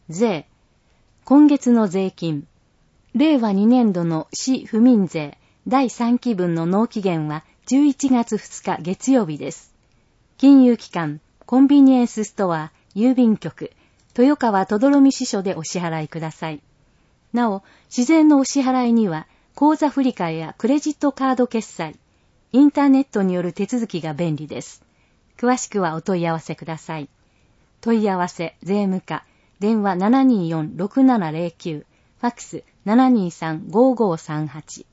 税。今月の税金。令和2年度の市府民税第3期分の納期限は11月2日月曜日です。金融機関、コンビニエンスストア、郵便局、豊川とどろみ支所でお支払いください。なお、事前のお支払いには、口座振替やクレジットカード決済、インターネットによる手続きが便利です。詳しくはお問い合わせください。問い合わせ、税務課、電話 724-6709、ファックス 723-5538。